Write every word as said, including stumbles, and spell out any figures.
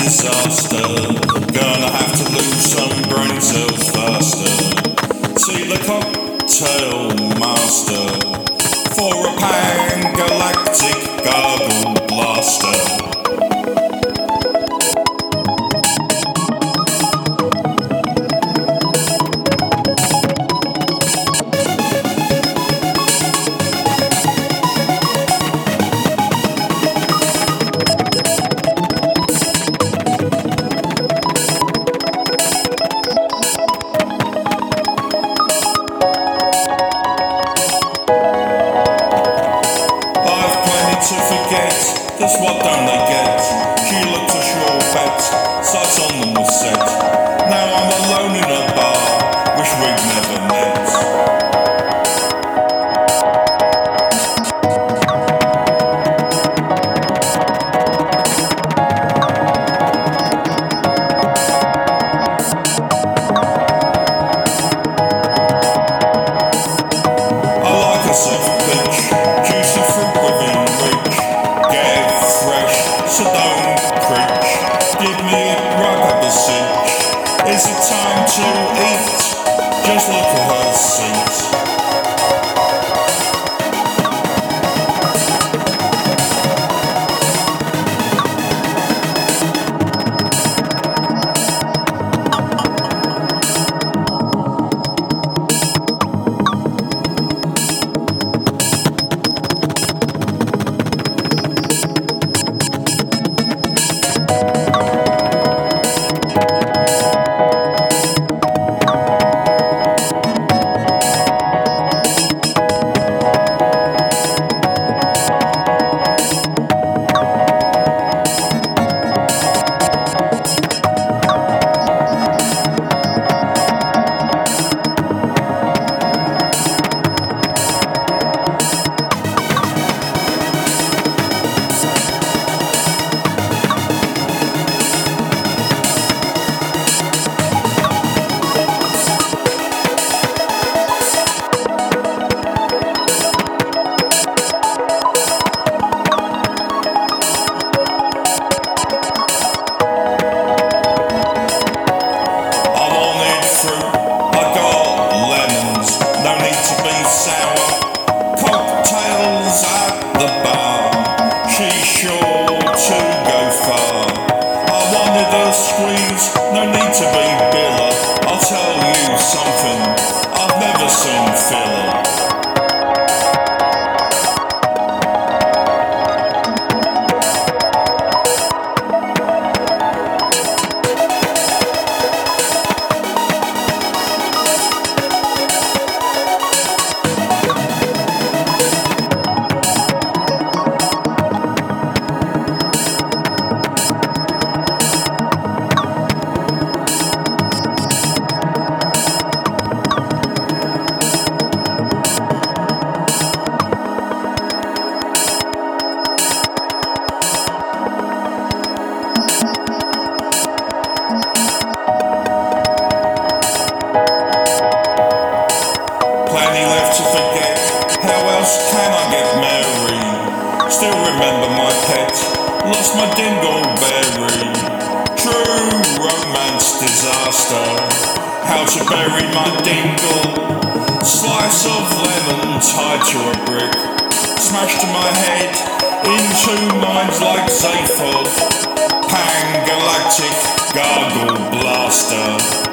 disaster. Gonna have to lose some brain cells faster. See the cocktail master for a pan-galactic gargle blaster. To forget, just what don't they get? She looked a sure bet, sights on them was set. Now I'm alone in a bar, wish we'd never met. I like a soft pitch, juicy fruit within reach. Get fresh, so don't preach. Give me a right up the cinch. Is it time to eat? Just look at her seat. Squeeze, no need to be biller. I'll tell you something, I've never seen filler. To forget, how else can I get married? Still remember my pet, lost my dingleberry. True romance disaster, how to bury my dingle. Slice of lemon tied to a brick, smashed to my head, in two minds like Zaphod. Pan-galactic gargle blaster.